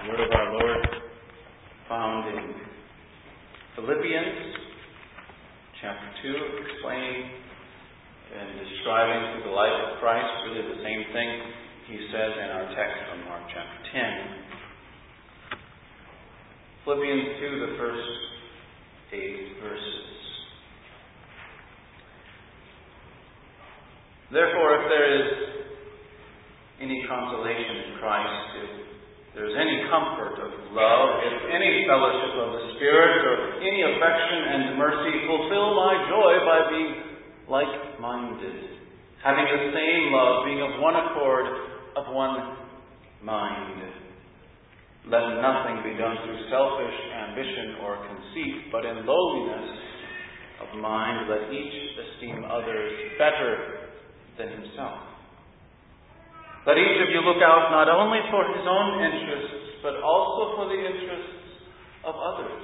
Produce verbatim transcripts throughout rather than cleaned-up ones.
The word of our Lord found in Philippians chapter two, explaining and describing through the life of Christ really the same thing he says in our text from Mark chapter ten. Philippians two, the first eight verses. Therefore, if there is any consolation in Christ, if there is any comfort of love, if any fellowship of the Spirit, or any affection and mercy, fulfill my joy by being like-minded, having the same love, being of one accord, of one mind. Let nothing be done through selfish ambition or conceit, but in lowliness of mind let each esteem others better than himself. Let each of you look out not only for his own interests, but also for the interests of others.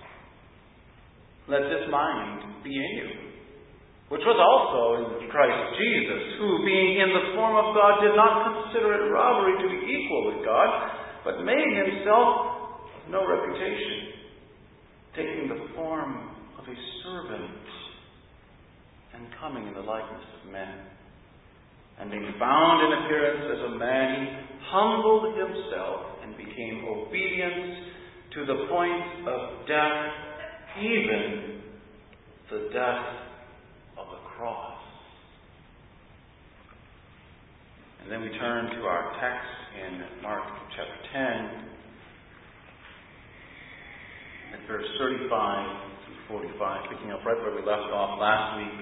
Let this mind be in you, which was also in Christ Jesus, who, being in the form of God, did not consider it robbery to be equal with God, but made himself of no reputation, taking the form of a servant and coming in the likeness of men. And being found in appearance as a man, he humbled himself and became obedient to the point of death, even the death of the cross. And then we turn to our text in Mark chapter ten, at verse thirty-five through forty-five, picking up right where we left off last week.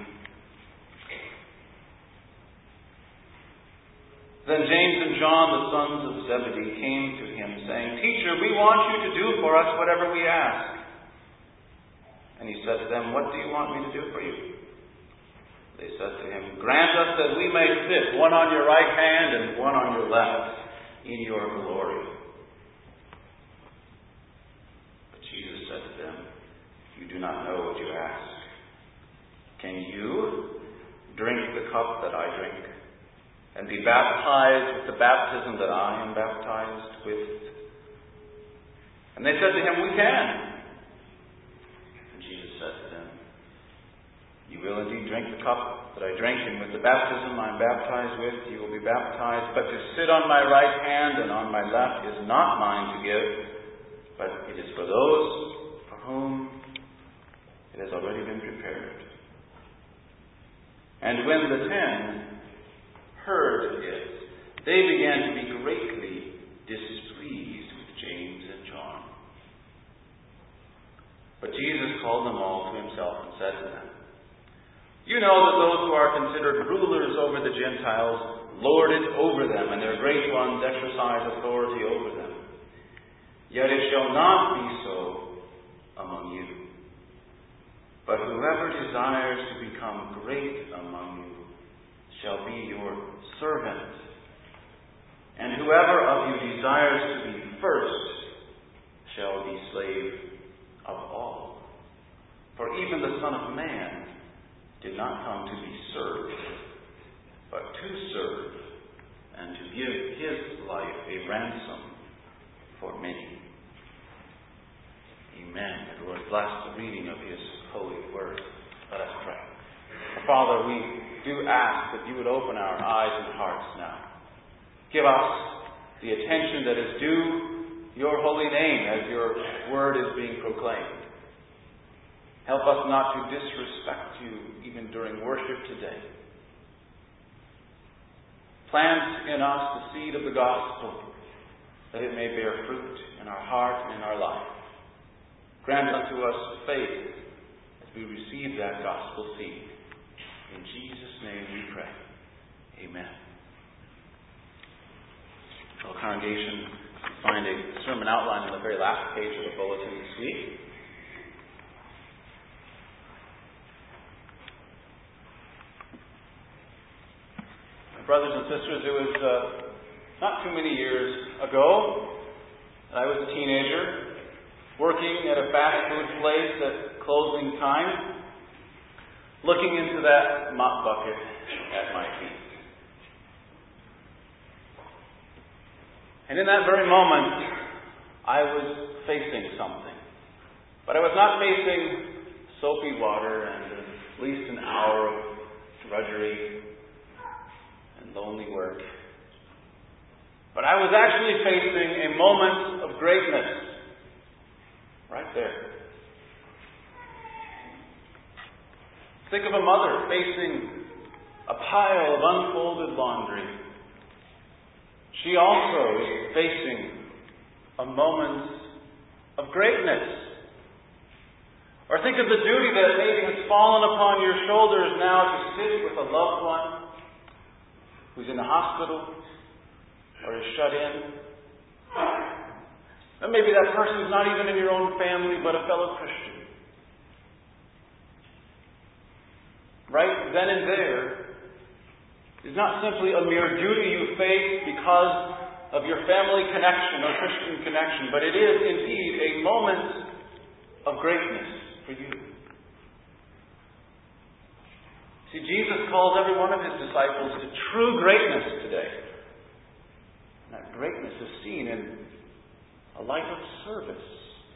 Then James and John, the sons of Zebedee, came to him, saying, Teacher, we want you to do for us whatever we ask. And he said to them, What do you want me to do for you? They said to him, Grant us that we may sit, one on your right hand and one on your left, in your glory. But Jesus said to them, You do not know what you ask. Can you drink the cup that I drink, and be baptized with the baptism that I am baptized with? And they said to him, We can. And Jesus said to them, You will indeed drink the cup that I drink, and with the baptism I am baptized with, you will be baptized. But to sit on my right hand and on my left is not mine to give, but it is for those for whom it has already been prepared. And when the ten heard it, they began to be greatly displeased with James and John. But Jesus called them all to himself and said to them, You know that those who are considered rulers over the Gentiles lord it over them, and their great ones exercise authority over them. Yet it shall not be so among you. But whoever desires to become great among you shall be your servant. And whoever of you desires to be first shall be slave of all. For even the Son of Man did not come to be served, but to serve, and to give his life a ransom for many. Amen. The Lord bless the reading of his holy word. Let us pray. Father, we do ask that you would open our eyes and hearts now. Give us the attention that is due your holy name as your word is being proclaimed. Help us not to disrespect you even during worship today. Plant in us the seed of the gospel, that it may bear fruit in our heart and in our life. Grant unto us faith as we receive that gospel seed. In Jesus' name we pray. Amen. Well, congregation, find a sermon outline on the very last page of the bulletin this week. Brothers and sisters, it was uh, not too many years ago that I was a teenager working at a fast food place at closing time, looking into that mop bucket at my feet. And in that very moment, I was facing something. But I was not facing soapy water and at least an hour of drudgery and lonely work. But I was actually facing a moment of greatness. Right there. Think of a mother facing a pile of unfolded laundry. She also is facing a moment of greatness. Or think of the duty that maybe has fallen upon your shoulders now to sit with a loved one who's in the hospital or is shut in. And maybe that person is not even in your own family, but a fellow Christian. Right then and there is not simply a mere duty you face because of your family connection or Christian connection, but it is indeed a moment of greatness for you. See, Jesus calls every one of His disciples to true greatness today. And that greatness is seen in a life of service.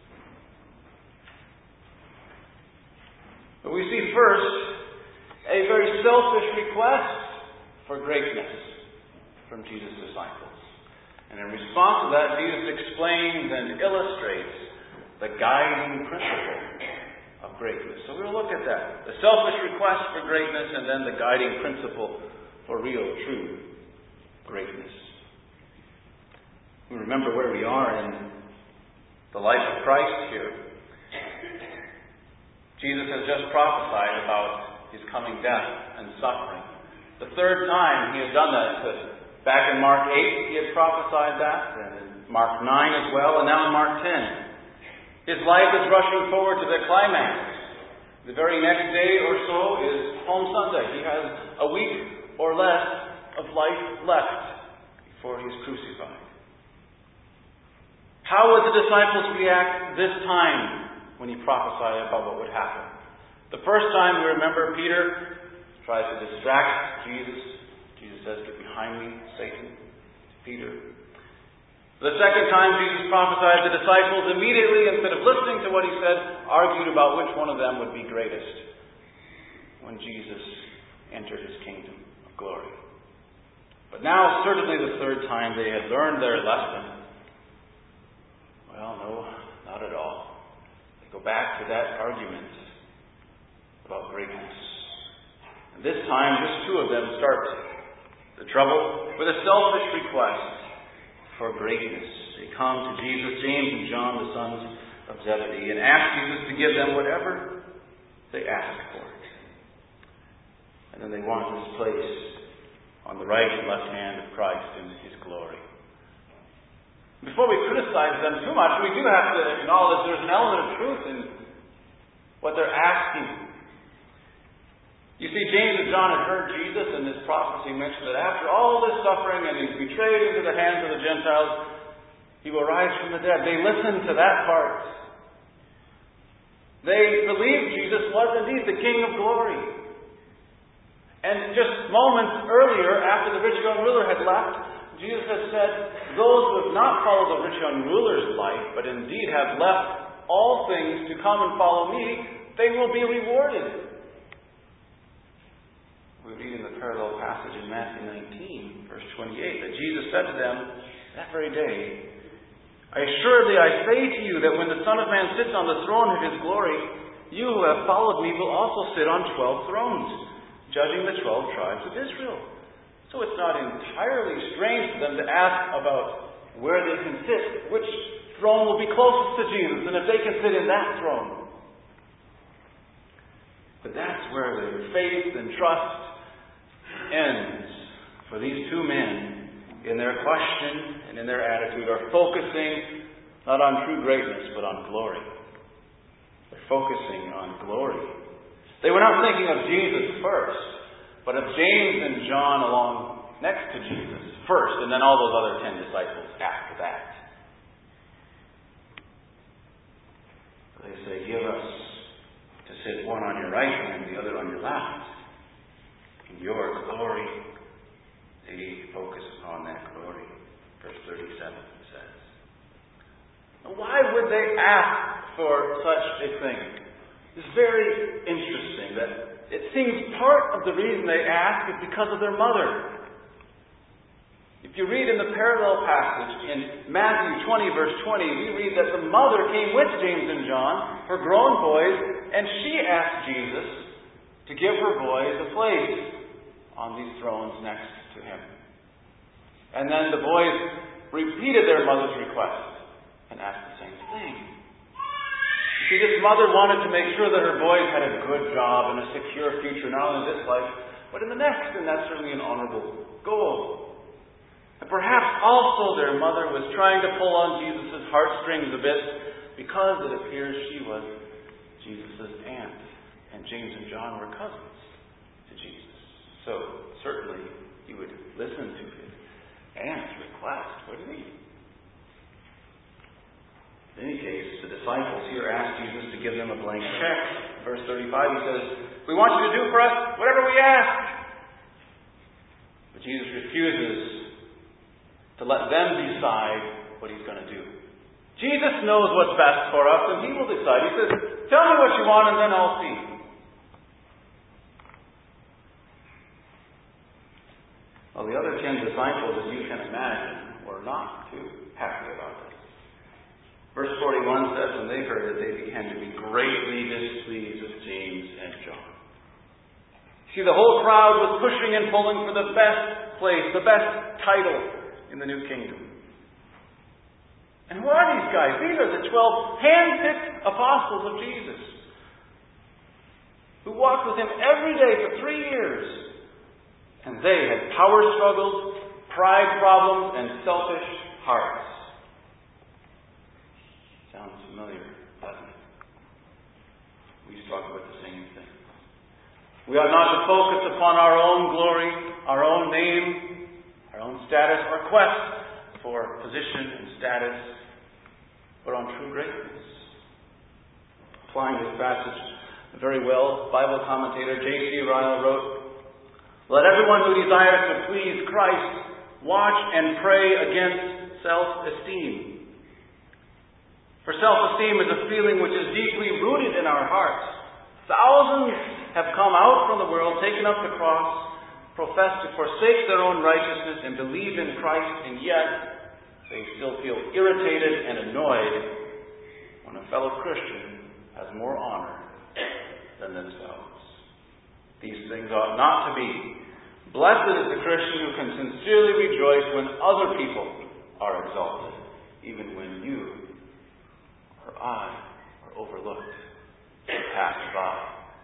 But we see first a very selfish request for greatness from Jesus' disciples. And in response to that, Jesus explains and illustrates the guiding principle of greatness. So we'll look at that. The selfish request for greatness and then the guiding principle for real, true greatness. We remember where we are in the life of Christ here. Jesus has just prophesied about His coming death and suffering. The third time He has done that. Back in Mark eight, He had prophesied that, and in Mark nine as well, and now in Mark ten. His life is rushing forward to the climax. The very next day or so is Palm Sunday. He has a week or less of life left before He is crucified. How would the disciples react this time when He prophesied about what would happen? The first time, we remember, Peter tries to distract Jesus. Jesus says, "Get behind me, Satan," to Peter. The second time Jesus prophesied, the disciples immediately, instead of listening to what He said, argued about which one of them would be greatest when Jesus entered His kingdom of glory. But now, certainly the third time, they had learned their lesson. Well, no, not at all. They go back to that argument about greatness. And this time, just two of them start the trouble with a selfish request for greatness. They come to Jesus, James and John, the sons of Zebedee, and ask Jesus to give them whatever they ask for. And then they want His place on the right and left hand of Christ in His glory. Before we criticize them too much, we do have to acknowledge there's an element of truth in what they're asking. You see, James and John had heard Jesus and this prophecy mentioned that after all this suffering and He's betrayed into the hands of the Gentiles, He will rise from the dead. They listened to that part. They believed Jesus was indeed the King of glory. And just moments earlier, after the rich young ruler had left, Jesus has said, those who have not followed the rich young ruler's life, but indeed have left all things to come and follow me, they will be rewarded. We read in the parallel passage in Matthew nineteen, verse twenty-eight, that Jesus said to them that very day, "I assuredly I say to you that when the Son of Man sits on the throne of His glory, you who have followed me will also sit on twelve thrones, judging the twelve tribes of Israel." So it's not entirely strange for them to ask about where they can sit, which throne will be closest to Jesus, and if they can sit in that throne. But that's where their faith and trust ends. For these two men, in their question and in their attitude, are focusing not on true greatness, but on glory. They're focusing on glory. They were not thinking of Jesus first, but of James and John along next to Jesus first, and then all those other ten disciples after that. They say, "Give us to sit one on your right hand, the other on your left. In your glory." They focus upon that glory. Verse thirty-seven says. would they ask for such a thing? It's very interesting that it seems part of the reason they ask is because of their mother. If you read in the parallel passage in Matthew twenty, verse twenty, we read that the mother came with James and John, her grown boys, and she asked Jesus to give her boys a place on these thrones next to him. And then the boys repeated their mother's request and asked the same thing. You see, this mother wanted to make sure that her boys had a good job and a secure future, not only in this life, but in the next, and that's certainly an honorable goal. And perhaps also their mother was trying to pull on Jesus' heartstrings a bit because it appears she was Jesus' aunt. And James and John were cousins to Jesus. So certainly he would listen to his aunt's request, wouldn't he? In any case, the disciples here asked Jesus to give them a blank check. Verse thirty-five, he says, "We want you to do for us whatever we ask." But Jesus refuses to let them decide what he's going to do. Jesus knows what's best for us, and he will decide. He says, "Tell me what you want, and then I'll see." Well, the other ten disciples, as you can imagine, were not too happy about this. Verse forty-one says, when they heard it, they began to be greatly displeased with James and John. See, the whole crowd was pushing and pulling for the best place, the best title in the new kingdom. And who are these guys? These are the twelve hand-picked apostles of Jesus, who walked with him every day for three years. And they had power struggles, pride problems, and selfish hearts. Sounds familiar, doesn't it? We struggle with the same thing. We ought not to focus upon our own glory, our own name, our own status, our quest for position and status, but on true greatness. Applying this passage very well, Bible commentator J C Ryle wrote, "Let everyone who desires to please Christ watch and pray against self-esteem. For self-esteem is a feeling which is deeply rooted in our hearts. Thousands have come out from the world, taken up the cross, profess to forsake their own righteousness and believe in Christ, and yet they still feel irritated and annoyed when a fellow Christian has more honor than themselves. These things ought not to be. Blessed is the Christian who can sincerely rejoice when other people are exalted, even when you or I are overlooked and passed by."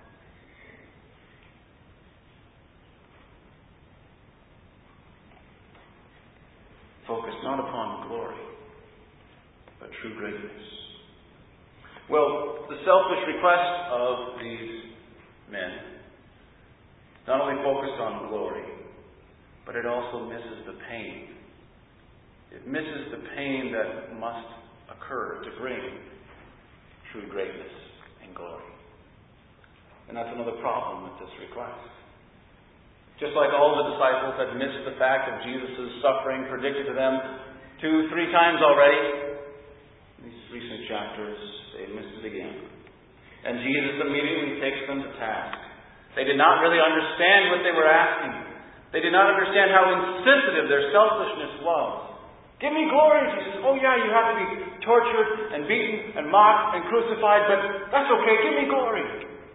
Focus not upon glory, but true greatness. Well, the selfish request of these men not only focused on glory, but it also misses the pain. It misses the pain that must occur to bring true greatness and glory. And that's another problem with this request. Just like all the disciples had missed the fact of Jesus' suffering predicted to them two, three times already, in these recent chapters, they missed it again. And Jesus immediately takes them to task. They did not really understand what they were asking. They did not understand how insensitive their selfishness was. "Give me glory, Jesus." "Oh yeah, you have to be tortured and beaten and mocked and crucified, but that's okay. Give me glory."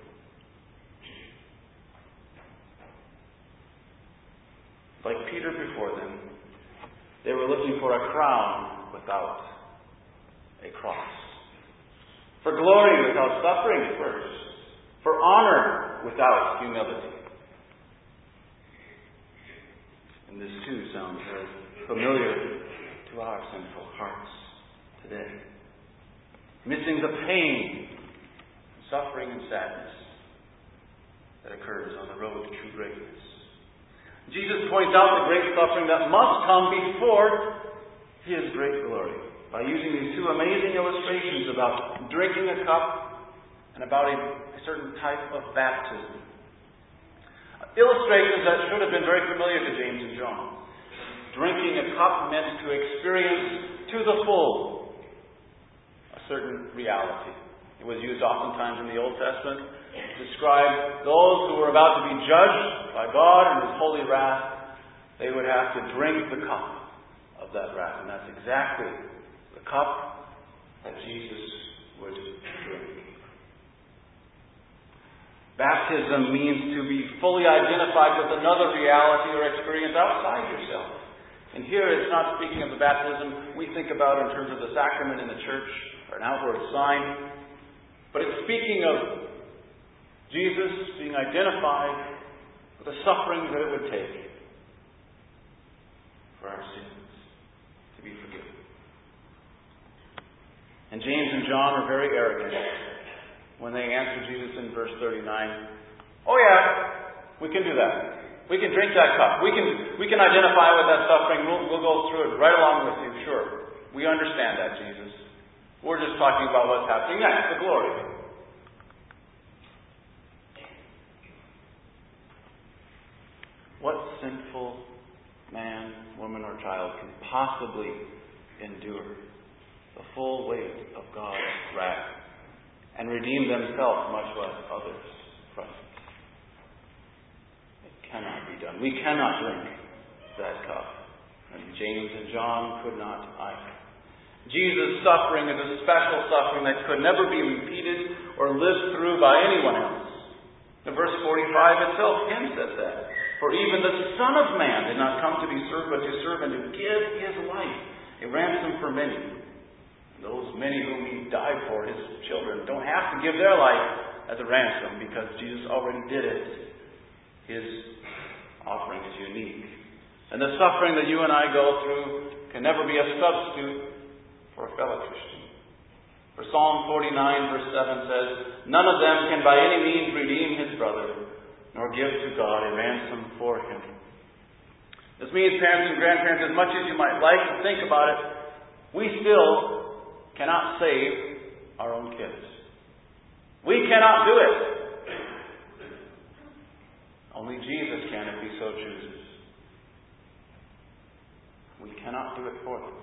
Like Peter before them, they were looking for a crown without a cross. For glory without suffering first. For honor without humility. And this too sounds very familiar to our sinful hearts today. Missing the pain, suffering, and sadness that occurs on the road to true greatness. Jesus points out the great suffering that must come before His great glory by using these two amazing illustrations about drinking a cup and about a, a certain type of baptism. Illustrations that should have been very familiar to James and John. Drinking a cup meant to experience to the full a certain reality. It was used oftentimes in the Old Testament to describe those who were about to be judged by God in His holy wrath. They would have to drink the cup of that wrath. And that's exactly the cup that Jesus would drink. Baptism means to be fully identified with another reality or experience outside yourself. And here it's not speaking of the baptism we think about in terms of the sacrament in the church or an outward sign. But it's speaking of Jesus being identified with the suffering that it would take for our sins to be forgiven. And James and John were very arrogant when they answered Jesus in verse thirty-nine. Oh yeah, we can do that. We can drink that cup. We can we can identify with that suffering. We'll, we'll go through it right along with you, sure. We understand that, Jesus. We're just talking about what's happening next, the glory. What sinful man, woman, or child can possibly endure the full weight of God's wrath and redeem themselves, much less others, from it? It cannot be done. We cannot drink that cup. And James and John could not either. Jesus' suffering is a special suffering that could never be repeated or lived through by anyone else. In verse forty-five itself hints at that. For even the Son of Man did not come to be served, but to serve and to give His life, a ransom for many. Those many whom He died for, His children, don't have to give their life as a ransom because Jesus already did it. His offering is unique. And the suffering that you and I go through can never be a substitute for a fellow Christian. For Psalm forty-nine verse seven says, none of them can by any means redeem his brother, nor give to God a ransom for him. This means, parents and grandparents, as much as you might like to think about it, we still cannot save our own kids. We cannot do it. Only Jesus can if He so chooses. We cannot do it for them.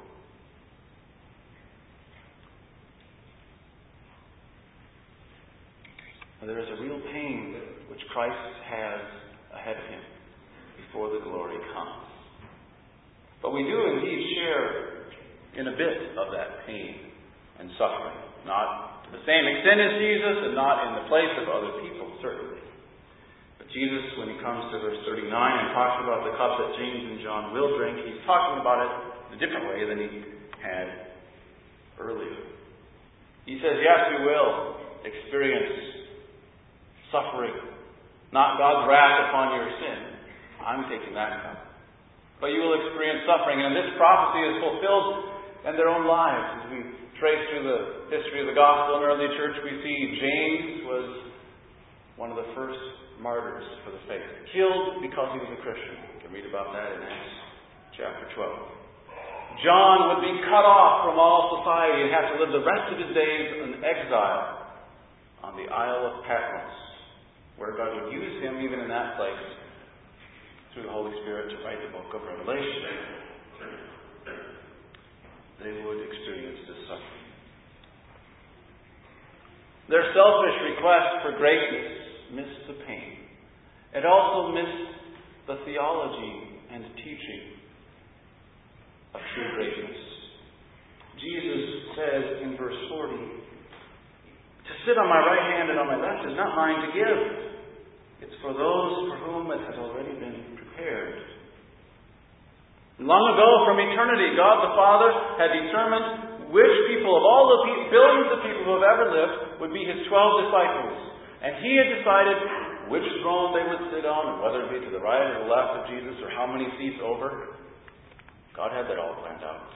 There is a real pain which Christ has ahead of Him before the glory comes. But we do indeed share in a bit of that pain and suffering. Not to the same extent as Jesus and not in the place of other people, certainly. But Jesus, when He comes to verse thirty-nine and talks about the cup that James and John will drink, He's talking about it in a different way than He had earlier. He says, yes, we will experience suffering, not God's wrath upon your sin. I'm taking that cup. But you will experience suffering, and this prophecy is fulfilled in their own lives. As we trace through the history of the gospel in early church, we see James was one of the first martyrs for the faith, killed because he was a Christian. You can read about that in Acts chapter twelve. John would be cut off from all society and have to live the rest of his days in exile on the Isle of Patmos, where God would use him even in that place through the Holy Spirit to write the book of Revelation. They would experience this suffering. Their selfish request for greatness missed the pain. It also missed the theology and teaching of true greatness. Jesus says in verse forty, to sit on my right hand and on my left is not mine to give. It's for those for whom it has already been prepared. Long ago, from eternity, God the Father had determined which people of all the pe- billions of people who have ever lived would be His twelve disciples. And He had decided which throne they would sit on, and whether it be to the right or the left of Jesus, or how many seats over. God had that all planned out.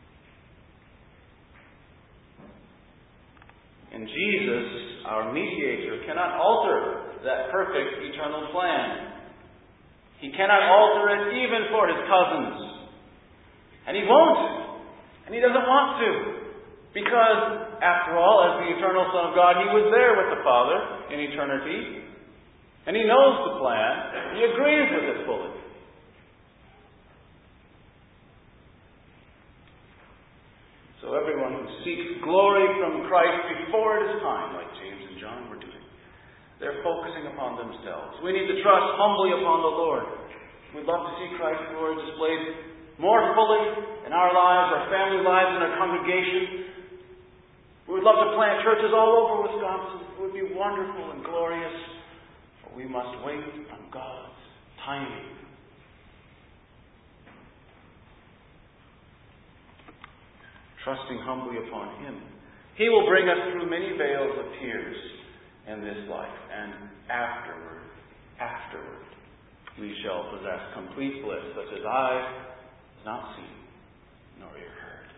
And Jesus, our mediator, cannot alter that perfect eternal plan. He cannot alter it even for His cousins. And He won't. And He doesn't want to. Because, after all, as the eternal Son of God, He was there with the Father in eternity. And He knows the plan. He agrees with it fully. So So everyone who seeks glory from Christ before it is time, like James and John were doing, they're focusing upon themselves. We need to trust humbly upon the Lord. We'd love to see Christ's glory displayed more fully in our lives, our family lives, and our congregation. We would love to plant churches all over Wisconsin. It would be wonderful and glorious. But we must wait on God's timing. Trusting humbly upon Him. He will bring us through many vales of tears in this life. And afterward, afterward, we shall possess complete bliss, such as eye has not seen, nor ear heard.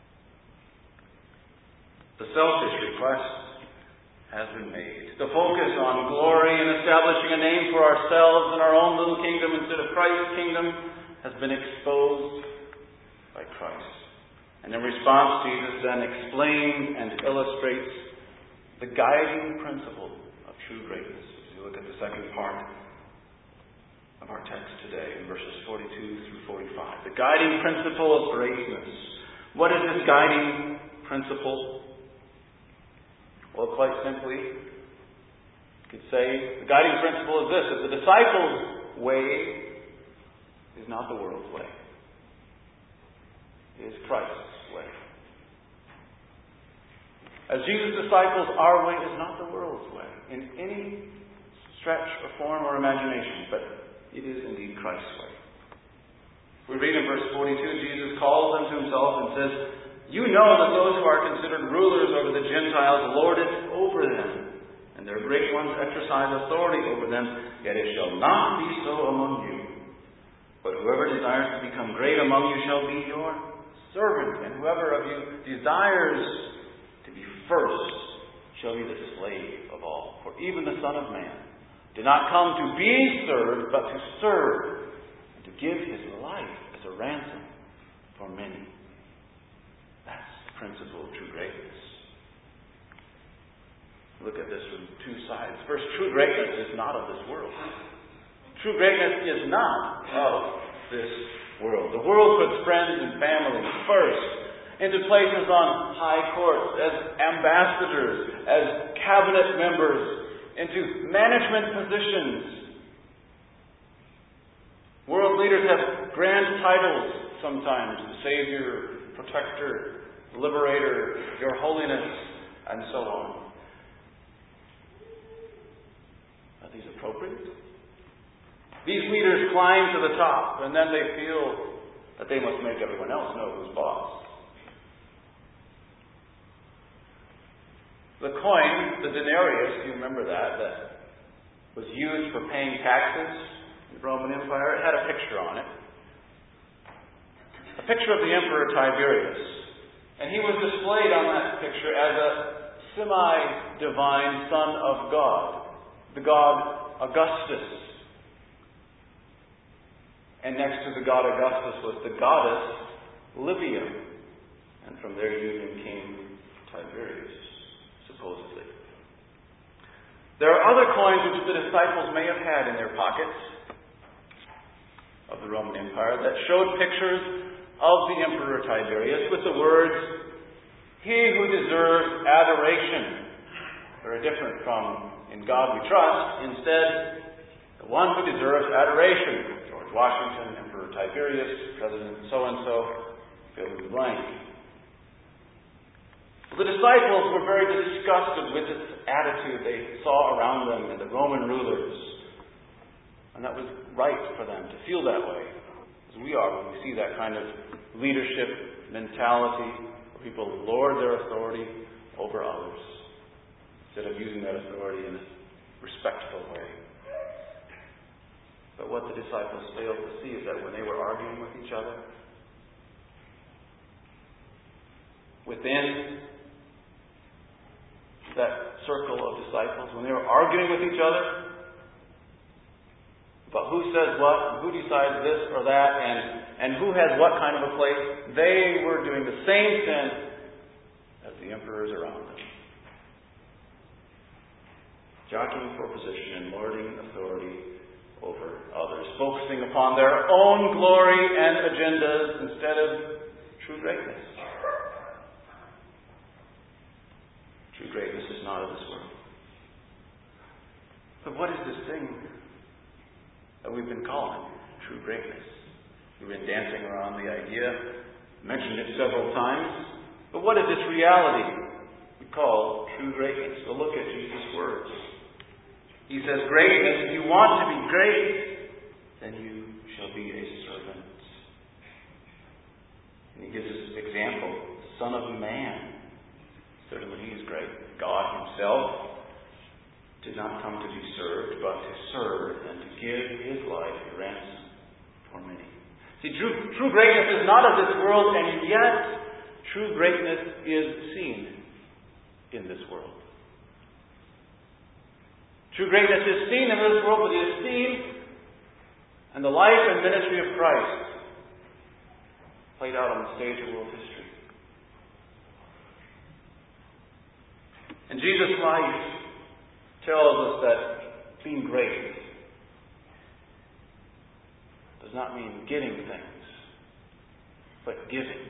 The selfish request has been made. The focus on glory and establishing a name for ourselves and our own little kingdom instead of Christ's kingdom has been exposed by Christ. And in response, Jesus then explains and illustrates the guiding principle of true greatness. As you look at the second part of our text today, in verses forty-two through forty-five. The guiding principle of greatness. What is this guiding principle? Well, quite simply, you could say the guiding principle is this: that the disciples' way is not the world's way. It is Christ's way. As Jesus' disciples, our way is not the world's way in any stretch or form or imagination, but it is indeed Christ's way. We read in verse forty-two, Jesus calls them to Himself and says, "You know that those who are considered rulers over the Gentiles lord it over them, and their great ones exercise authority over them, yet it shall not be so among you. But whoever desires to become great among you shall be your servant, and whoever of you desires to be first shall be the slave of all. For even the Son of Man did not come to be served, but to serve, and to give His life as a ransom for many." That's the principle of true greatness. Look at this from two sides. First, true greatness is not of this world. True greatness is not of this world. The world puts friends and family first, into places on high courts, as ambassadors, as cabinet members, into management positions. World leaders have grand titles sometimes: Savior, Protector, Liberator, Your Holiness, and so on. Are these appropriate? These leaders climb to the top, and then they feel that they must make everyone else know who's boss. The coin, the denarius, you remember that, that was used for paying taxes in the Roman Empire. It had a picture on it. A picture of the Emperor Tiberius. And he was displayed on that picture as a semi-divine son of God, the god Augustus. And next to the god Augustus was the goddess Livia. And from their union came Tiberius, supposedly. There are other coins which the disciples may have had in their pockets of the Roman Empire that showed pictures of the Emperor Tiberius with the words, "He who deserves adoration." Very different from "In God we trust." Instead, the one who deserves adoration. George Washington, Emperor Tiberius, President so-and-so, fill in the blank. The disciples were very disgusted with this attitude they saw around them in the Roman rulers. And that was right for them to feel that way, as we are when we see that kind of leadership mentality where people lord their authority over others instead of using that authority in a respectful way. But what the disciples failed to see is that when they were arguing with each other, within that circle of disciples, when they were arguing with each other about who says what, and who decides this or that, and, and who has what kind of a place, they were doing the same sin as the emperors around them. Jockeying for position and lording authority over others, focusing upon their own glory and agendas instead of true greatness. True greatness is not of this world. But what is this thing that we've been calling true greatness? We've been dancing around the idea, mentioned it several times. But what is this reality we call true greatness? Well, look at Jesus' words. He says, greatness, if you want to be great, then you shall be a servant. And he gives us an example. The Son of Man. Certainly he is great. God himself did not come to be served, but to serve and to give his life a ransom for many. See, true, true greatness is not of this world, and yet true greatness is seen in this world. True greatness is seen in this world, but it is seen in the life and ministry of Christ played out on the stage of world history. And Jesus' life tells us that being great does not mean getting things, but giving.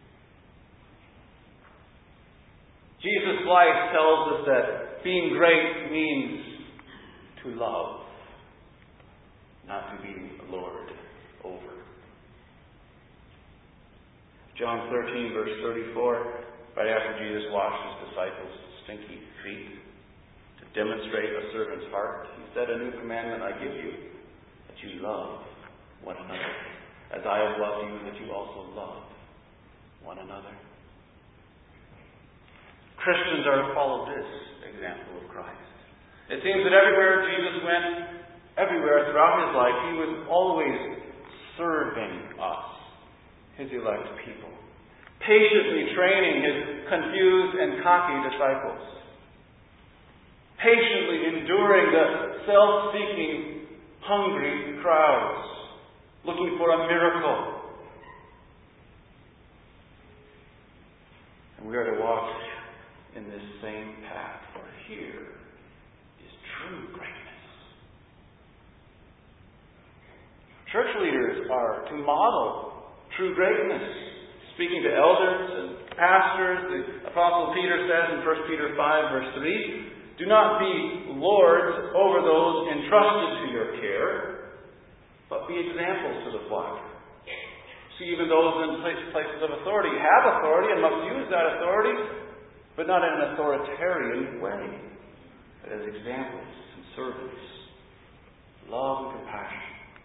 Jesus' life tells us that being great means to love, not to be lorded over. John thirteen, verse thirty-four, right after Jesus washed his disciples' stinky feet, to demonstrate a servant's heart, he said, a new commandment I give you, that you love one another. As I have loved you, that you also love one another. Christians are to follow this example of Christ. It seems that everywhere Jesus went, everywhere throughout his life, he was always serving us, his elect people. Patiently training his confused and cocky disciples. Patiently enduring the self-seeking, hungry crowds, looking for a miracle. And we are to walk in this same path, for here is true greatness. Church leaders are to model true greatness. Speaking to elders and pastors, the Apostle Peter says in First Peter five, verse three, do not be lords over those entrusted to your care, but be examples to the flock. See, even those in places of authority have authority and must use that authority, but not in an authoritarian way, but as examples and servants, love and compassion.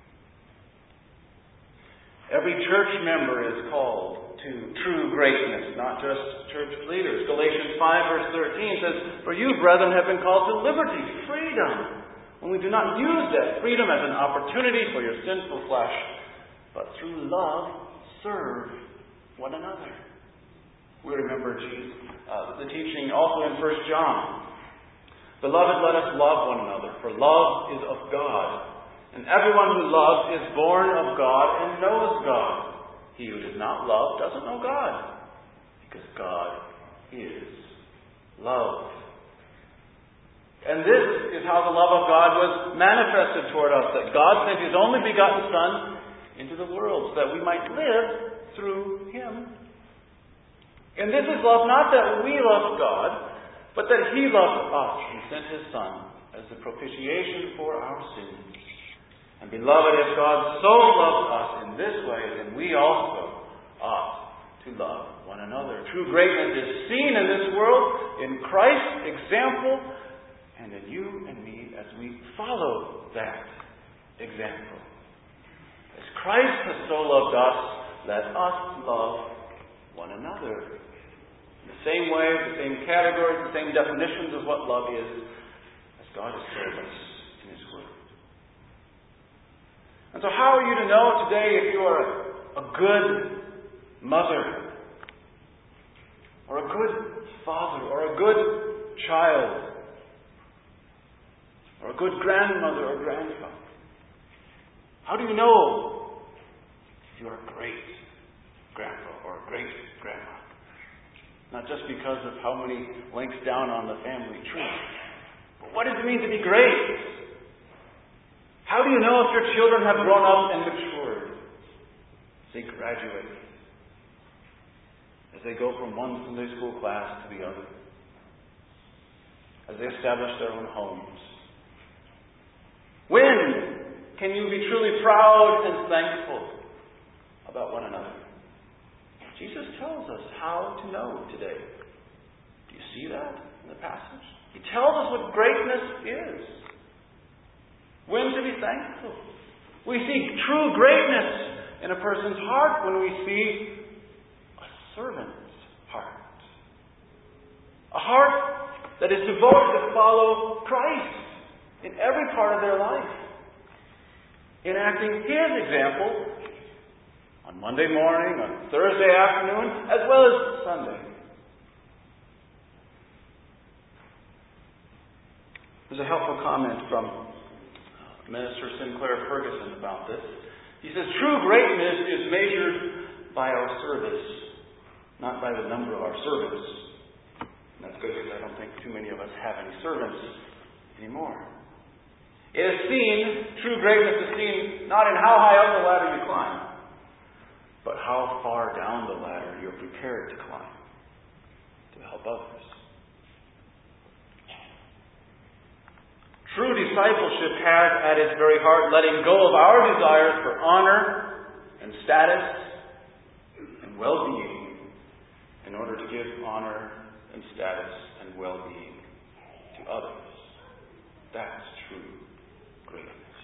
Every church member is called to true greatness, not just church leaders. Galatians five, verse thirteen says, for you, brethren, have been called to liberty, freedom, when we do not use that freedom as an opportunity for your sinful flesh, but through love serve one another. We remember Jesus, uh, the teaching also in First John. Beloved, let us love one another, for love is of God. And everyone who loves is born of God and knows God. He who does not love doesn't know God, because God is love. And this is how the love of God was manifested toward us, that God sent his only begotten Son into the world, so that we might live through him. And this is love, not that we loved God, but that he loved us and sent his Son as the propitiation for our sins. And beloved, if God so loved us in this way, then we also ought to love one another. True greatness is seen in this world, in Christ's example, and in you and me as we follow that example. As Christ has so loved us, let us love one another. In the same way, the same categories, the same definitions of what love is, as God has told us in his Word. And so how are you to know today if you are a, a good mother, or a good father, or a good child, or a good grandmother or grandfather? How do you know if you are a great grandpa or a great grandma? Not just because of how many links down on the family tree, but what does it mean to be great? How do you know if your children have grown up and matured? As they graduate, as they go from one Sunday school class to the other, as they establish their own homes? When can you be truly proud and thankful about one another? Jesus tells us how to know today. Do you see that in the passage? He tells us what greatness is. When to be thankful. We see true greatness in a person's heart when we see a servant's heart. A heart that is devoted to follow Christ in every part of their life. Enacting His example on Monday morning, on Thursday afternoon, as well as Sunday. There's a helpful comment from Minister Sinclair Ferguson about this. He says, true greatness is measured by our service, not by the number of our servants. And that's good because I don't think too many of us have any servants anymore. It is seen, true greatness is seen not in how high up the ladder you climb, but how far down the ladder you're prepared to climb to help others. True discipleship has at its very heart letting go of our desires for honor and status and well-being in order to give honor and status and well-being to others. That's true greatness.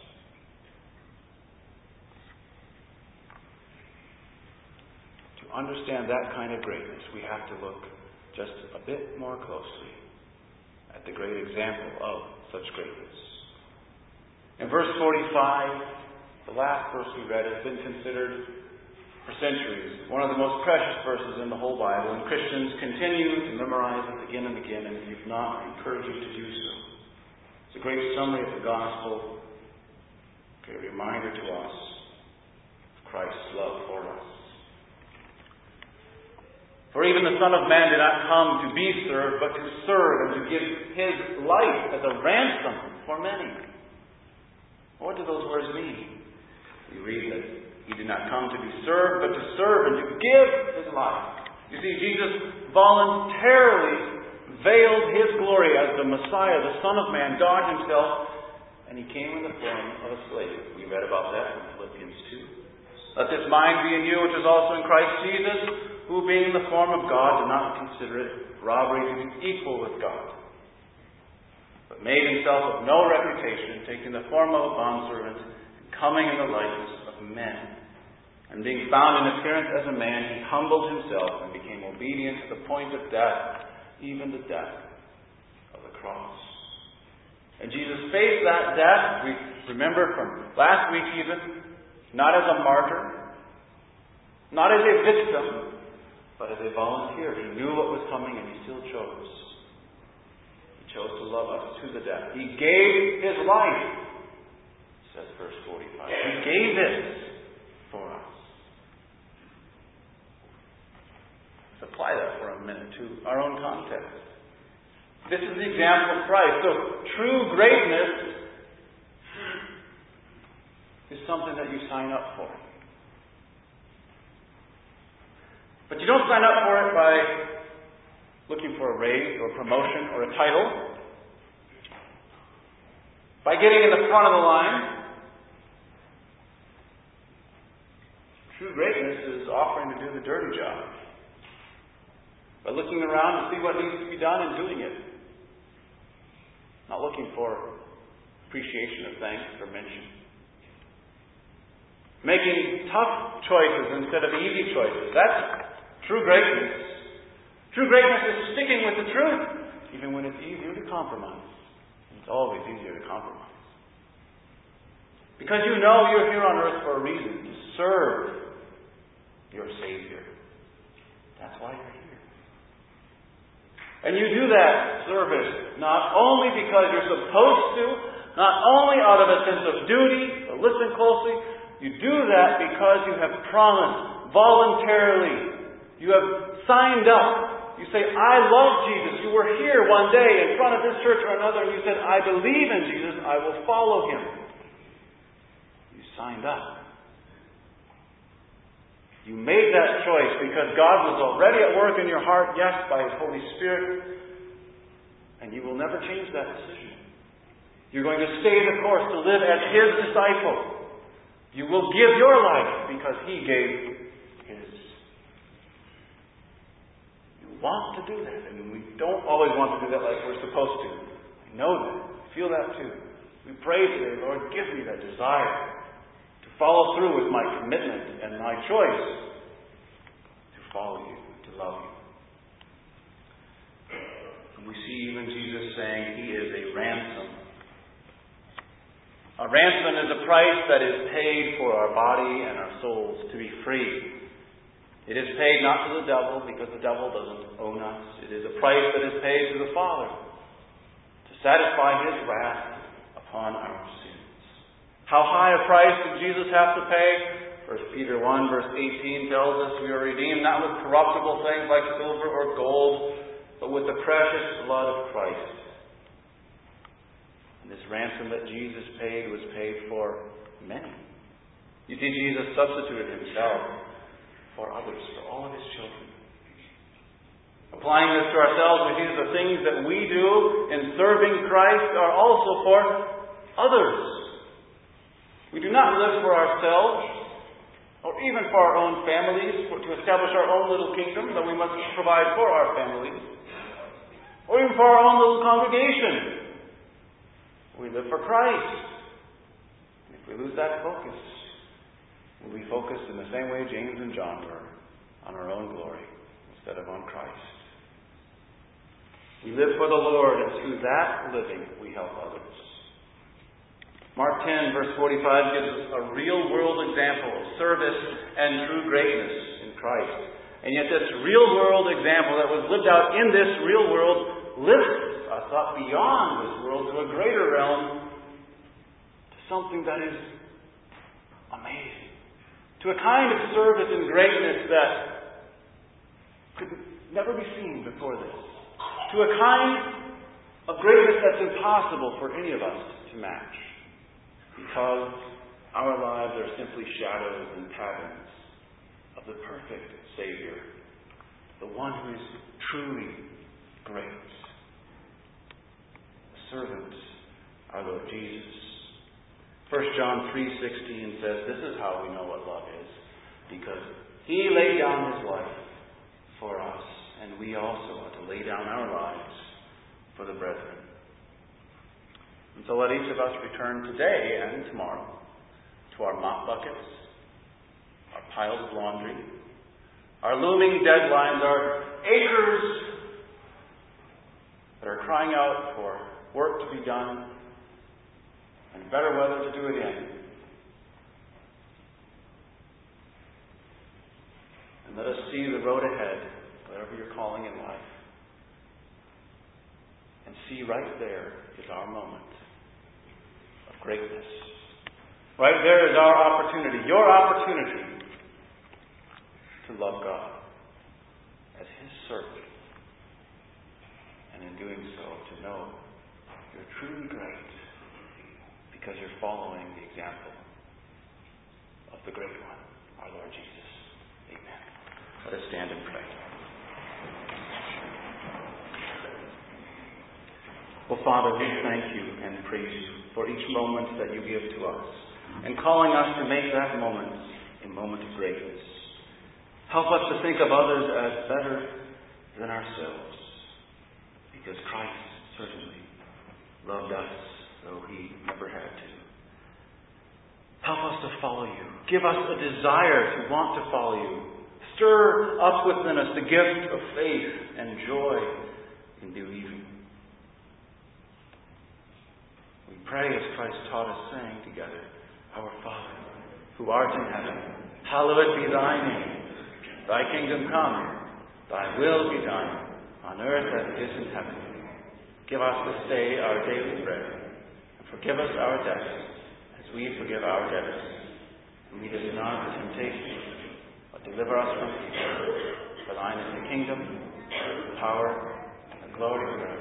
To understand that kind of greatness, we have to look just a bit more closely at the great example of such greatness. In verse forty-five, the last verse we read has been considered for centuries one of the most precious verses in the whole Bible, and Christians continue to memorize it again and again, and if not, I encourage you to do so. It's a great summary of the gospel, a great reminder to us of Christ's love for us. For even the Son of Man did not come to be served, but to serve and to give His life as a ransom for many. What do those words mean? We read that He did not come to be served, but to serve and to give His life. You see, Jesus voluntarily veiled His glory as the Messiah, the Son of Man, God Himself, and He came in the form of a slave. We read about that in Philippians two. Let this mind be in you, which is also in Christ Jesus, who being in the form of God did not consider it robbery to be equal with God, but made Himself of no reputation, taking the form of a bondservant, and coming in the likeness of men. And being found in appearance as a man, He humbled Himself and became obedient to the point of death, even the death of the cross. And Jesus faced that death, we remember from last week even, not as a martyr, not as a victim, but as a volunteer. He knew what was coming and He still chose. He chose to love us to the death. He gave His life, says verse forty-five. He gave it for us. Let's apply that for a minute to our own context. This is the example of Christ. So true greatness is something that you sign up for. But you don't sign up for it by looking for a raise or a promotion or a title, by getting in the front of the line. True greatness is offering to do the dirty job, by looking around to see what needs to be done and doing it. Not looking for appreciation or thanks or mention. Making tough choices instead of easy choices. That's true greatness. True greatness is sticking with the truth, even when it's easier to compromise. It's always easier to compromise. Because you know you're here on earth for a reason, to serve your Savior. That's why you're here. And you do that service not only because you're supposed to, not only out of a sense of duty, or listen closely, you do that because you have promised voluntarily. You have signed up. You say, I love Jesus. You were here one day in front of this church or another, and you said, I believe in Jesus. I will follow Him. You signed up. You made that choice because God was already at work in your heart, yes, by His Holy Spirit. And you will never change that decision. You're going to stay the course to live as His disciple. You will give your life because He gave His. You want to do that. I mean, we don't always want to do that like we're supposed to. I know that. I feel that too. We pray today, Lord, give me that desire to follow through with my commitment and my choice to follow you, to love you. And we see even Jesus saying He is a ransom. A ransom is a price that is paid for our body and our souls to be free. It is paid not to the devil because the devil doesn't own us. It is a price that is paid to the Father to satisfy His wrath upon our sins. How high a price did Jesus have to pay? First Peter one verse eighteen tells us we are redeemed not with corruptible things like silver or gold, but with the precious blood of Christ. And this ransom that Jesus paid was paid for many. You see, Jesus substituted Himself for others, for all of His children. Applying this to ourselves, we see that the things that we do in serving Christ are also for others. We do not live for ourselves, or even for our own families, to establish our own little kingdom that we must provide for our families, or even for our own little congregation. We live for Christ. And if we lose that focus, we'll be focused in the same way James and John were, on our own glory instead of on Christ. We live for the Lord, and through that living, we help others. Mark ten, verse forty-five gives us a real-world example of service and true greatness in Christ. And yet this real-world example that was lived out in this real world lifts us up beyond this world to a greater realm, to something that is amazing. To a kind of service and greatness that could never be seen before this. To a kind of greatness that's impossible for any of us to match. Because our lives are simply shadows and patterns of the perfect Savior, the one who is truly great. The servant, our Lord Jesus. First John three sixteen says, this is how we know what love is, because He laid down His life for us, and we also are to lay down our lives for the brethren. And so let each of us return today and tomorrow to our mop buckets, our piles of laundry, our looming deadlines, our acres that are crying out for work to be done and better weather to do it in. And let us see the road ahead, whatever you're calling in life, and see right there is our moment of greatness. Right there is our opportunity, your opportunity to love God as His servant. And in doing so, to know you're truly great because you're following the example of the great one, our Lord Jesus. Amen. Let us stand and pray. Well, Father, we thank you and praise you for each moment that you give to us, and calling us to make that moment a moment of greatness. Help us to think of others as better than ourselves, because Christ certainly loved us, though He never had to. Help us to follow you. Give us a desire to want to follow you. Stir up within us the gift of faith and joy in believing. We pray as Christ taught us, saying together, Our Father, who art in heaven, hallowed be thy name. Thy kingdom come, thy will be done, on earth as it is in heaven. Give us this day our daily bread, and forgive us our debts, as we forgive our debtors. And lead us not into temptation, but deliver us from evil. For thine is the kingdom, the power, and the glory forever.